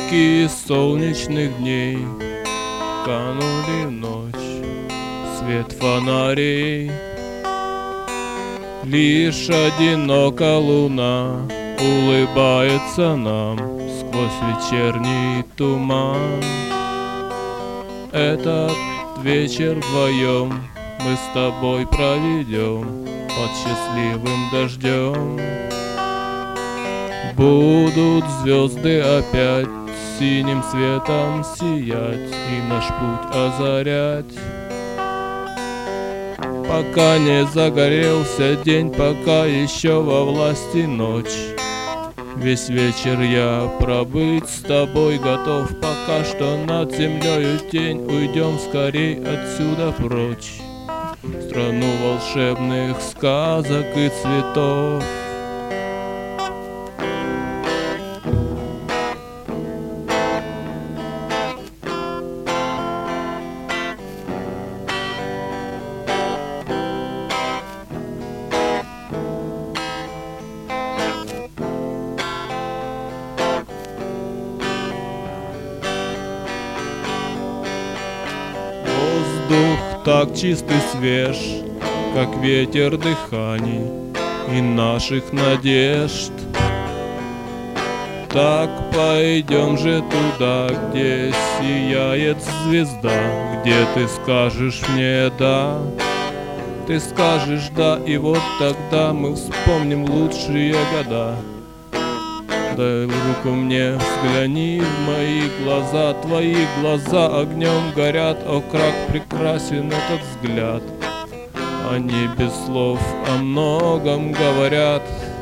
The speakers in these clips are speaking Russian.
Сутки солнечных дней канули в ночь, свет фонарей. Лишь одинока луна улыбается нам сквозь вечерний туман. Этот вечер вдвоем мы с тобой проведем под счастливым дождем. Будут звезды опять синим светом сиять и наш путь озарять. Пока не загорелся день, пока еще во власти ночь, весь вечер я пробыть с тобой готов. Пока что над землею тень, уйдем скорей отсюда прочь, в страну волшебных сказок и цветов. Воздух так чист и свеж, как ветер дыханий и наших надежд. Так пойдем же туда, где сияет звезда, где ты скажешь мне «да». Ты скажешь «да», и вот тогда мы вспомним лучшие года. Дай руку мне, взгляни в мои глаза, твои глаза огнем горят. О, как прекрасен этот взгляд, они без слов о многом говорят.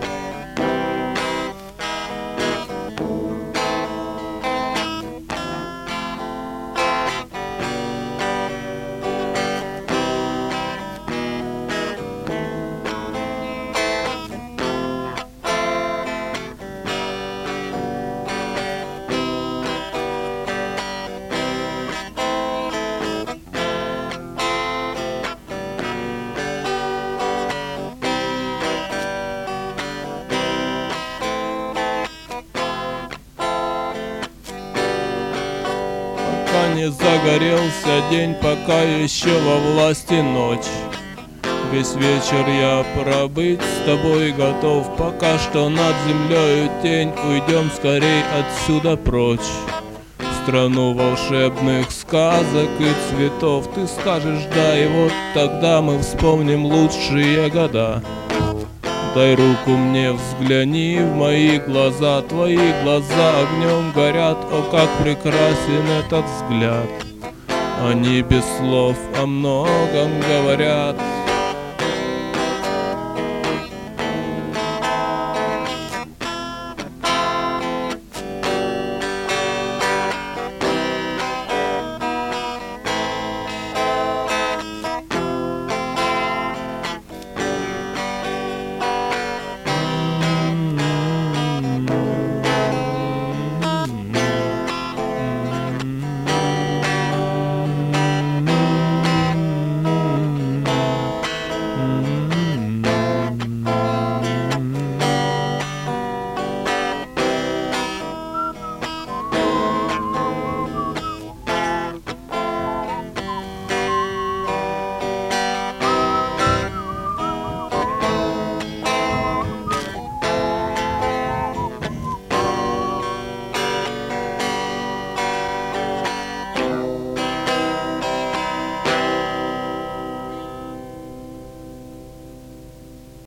Пока не загорелся день, пока еще во власти ночь, весь вечер я пробыть с тобой готов. Пока что над землею тень, уйдем скорей отсюда прочь, в страну волшебных сказок и цветов. Ты скажешь «да», и вот тогда мы вспомним лучшие года. Дай руку мне, взгляни в мои глаза, твои глаза огнем горят. О, как прекрасен этот взгляд, они без слов о многом говорят.